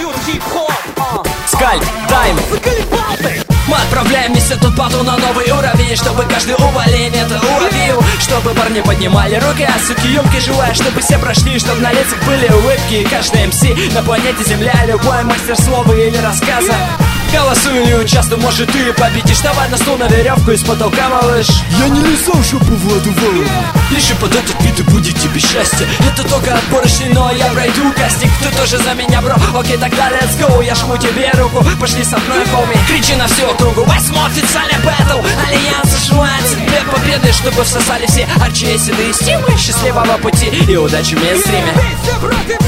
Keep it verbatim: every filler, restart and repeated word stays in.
Скальп, тайм. Мы отправляемся тут потом на новый уровень, чтобы каждый увалень это уловил, чтобы парни поднимали руки, а суки юмки желая, чтобы все прошли, чтобы на лицах были улыбки. Каждый МС на планете Земля, любой мастер слова или рассказа. Голосуй или участвуй, может ты победишь. Давай на стул, на веревку из потолка, малыш. Я не лизал шопу Владу Валову. Лишь под этот бит и будет тебе счастье. Это только отборочный, но я пройду кастинг. Ты тоже за меня, бро, окей, тогда let's go. Я жму тебе руку, пошли со мной, хоми. Кричи на всю округу, восьмой официальный бэтл. Альянс желает тебе победы, чтобы всосали все арчи, седые стимы. Счастливого пути и удачи в мейнстриме.